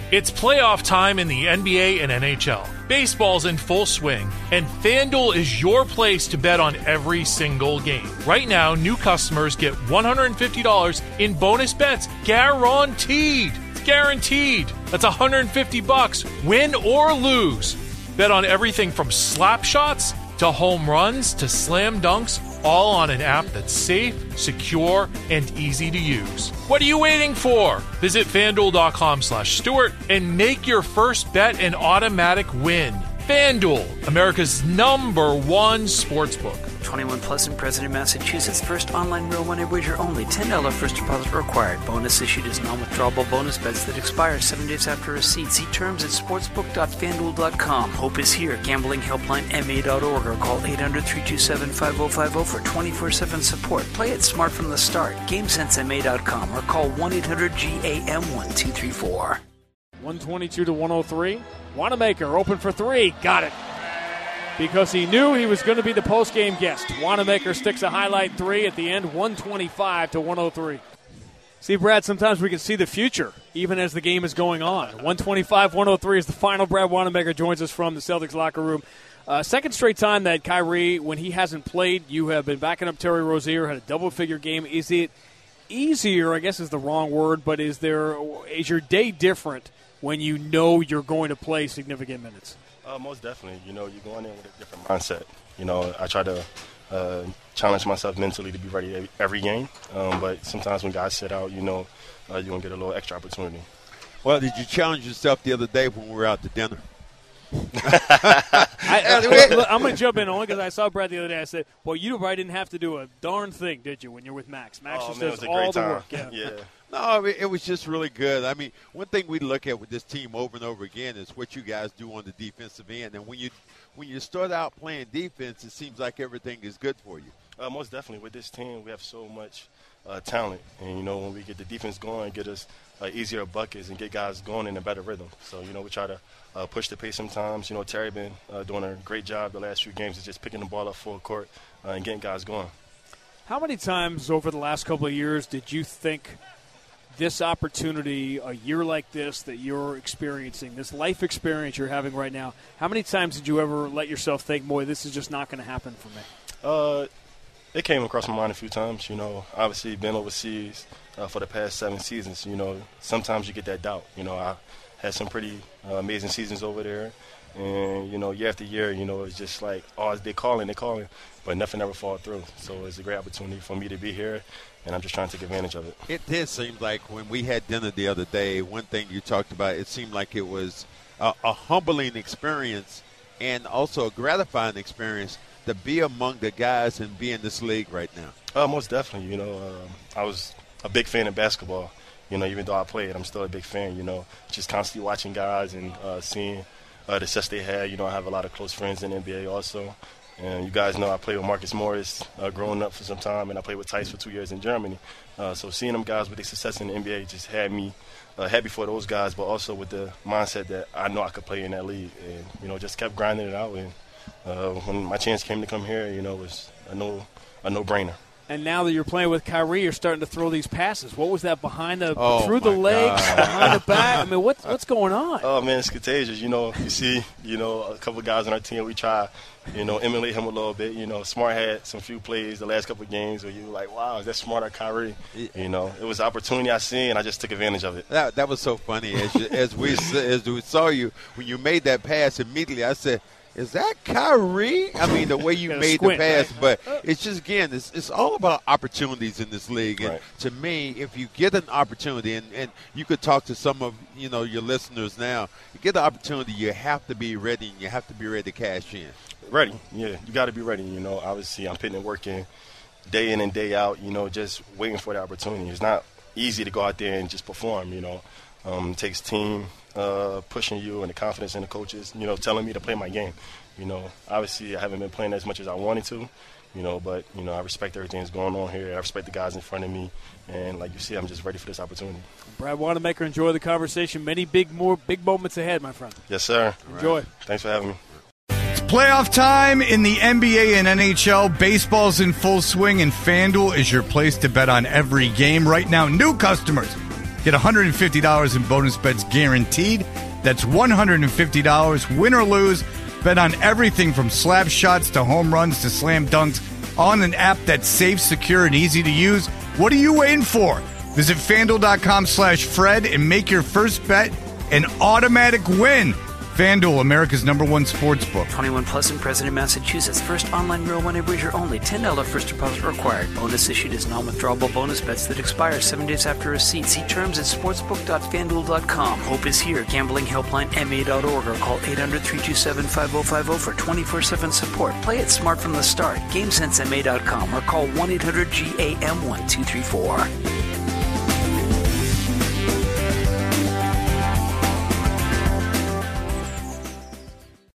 It's playoff time in the NBA and NHL. Baseball's in full swing, and FanDuel is your place to bet on every single game. Right now, new customers get $150 in bonus bets guaranteed. It's guaranteed. That's $150, win or lose. Bet on everything from slap shots to home runs to slam dunks, all on an app that's safe, secure, and easy to use. What are you waiting for? Visit FanDuel.com/Stewart and make your first bet an automatic win. FanDuel, America's #1 sportsbook. 21 plus and present in Massachusetts. First online real money wager only. $10 first deposit required. Bonus issued as non-withdrawable bonus bets that expire 7 days after receipt. See terms at sportsbook.fanduel.com. Hope is here. Gambling helpline ma.org or call 800-327-5050 for 24/7 support. Play it smart from the start. GameSenseMA.com or call 1-800-GAM-1234. 122-103. Wanamaker open for three. Got it. Because he knew he was going to be the post-game guest. Wanamaker sticks a highlight three at the end, 125-103. See, Brad, sometimes we can see the future, even as the game is going on. 125-103 is the final. Brad Wanamaker joins us from the Celtics locker room. Second straight time that Kyrie, when he hasn't played, you have been backing up Terry Rozier, had a double-figure game. Is it easier, I guess is the wrong word, but is your day different when you know you're going to play significant minutes? Most definitely. You know, you're going in with a different mindset. You know, I try to challenge myself mentally to be ready every game. But sometimes when guys sit out, you know, you're going to get a little extra opportunity. Well, did you challenge yourself the other day when we were out to dinner? I'm going to jump in only because I saw Brad the other day. I said, well, you probably didn't have to do a darn thing, did you, when you're with Max? Max just does all the work. Yeah. No, it was just really good. I mean, one thing we look at with this team over and over again is what you guys do on the defensive end. And when you start out playing defense, it seems like everything is good for you. Most definitely. With this team, we have so much talent. And, you know, when we get the defense going, get us easier buckets and get guys going in a better rhythm. So, you know, we try to push the pace sometimes. You know, Terry been doing a great job the last few games of just picking the ball up full court and getting guys going. How many times over the last couple of years did you think this opportunity, a year like this that you're experiencing, this life experience you're having right now, how many times did you ever let yourself think, boy, this is just not going to happen for me? It came across my mind a few times. You know, obviously been overseas for the past 7 seasons. You know, sometimes you get that doubt. You know, I had some pretty amazing seasons over there. And, you know, year after year, you know, it's just like, oh, they're calling, but nothing ever fall through. So it's a great opportunity for me to be here, and I'm just trying to take advantage of it. It did seem like when we had dinner the other day, one thing you talked about, it seemed like it was a humbling experience and also a gratifying experience to be among the guys and be in this league right now. Most definitely. You know, I was a big fan of basketball. You know, even though I played, I'm still a big fan, you know, just constantly watching guys and seeing the success they had. You know, I have a lot of close friends in the NBA also. And you guys know I played with Marcus Morris growing up for some time, and I played with Tice for 2 years in Germany. So seeing them guys with their success in the NBA just had me happy for those guys, but also with the mindset that I know I could play in that league. And, you know, just kept grinding it out. And when my chance came to come here, you know, it was a no-brainer. And now that you're playing with Kyrie, you're starting to throw these passes. What was that through the legs, behind the back? I mean, what's going on? Oh, man, it's contagious. You know, you see, you know, a couple of guys on our team, we try, you know, emulate him a little bit. You know, Smart had some few plays the last couple of games where you were like, wow, is that Smart or Kyrie? You know, it was an opportunity I seen, and I just took advantage of it. That was so funny. As we saw you, when you made that pass immediately, I said, is that Kyrie? I mean, the way you made the pass, right? But it's just, again, it's all about opportunities in this league. And to me, if you get an opportunity, and you could talk to some of, you know, your listeners now, you get the opportunity, you have to be ready, and you have to be ready to cash in. Ready, yeah. You got to be ready. You know, obviously I'm putting in work in day in and day out, you know, just waiting for the opportunity. It's not easy to go out there and just perform, you know. It takes team pushing you and the confidence in the coaches, you know, telling me to play my game. You know, obviously I haven't been playing as much as I wanted to, you know, but, you know, I respect everything that's going on here. I respect the guys in front of me. And like you see, I'm just ready for this opportunity. Brad Wanamaker, enjoy the conversation. Many big moments ahead, my friend. Yes, sir. Enjoy. Right. Thanks for having me. It's playoff time in the NBA and NHL. Baseball's in full swing, and FanDuel is your place to bet on every game. Right now, new customers Get $150 in bonus bets guaranteed. That's $150, win or lose. Bet on everything from slap shots to home runs to slam dunks on an app that's safe, secure, and easy to use. What are you waiting for? Visit FanDuel.com/Fred and make your first bet an automatic win. FanDuel, America's #1 sportsbook. 21 plus and present in Massachusetts. First online real money wager only. $10 first deposit required. Bonus issued as non-withdrawable bonus bets that expire 7 days after receipt. See terms at sportsbook.fanduel.com. Hope is here. Gambling helpline MA.org or call 800-327-5050 for 24/7 support. Play it smart from the start. GameSenseMA.com or call 1-800-GAM-1234.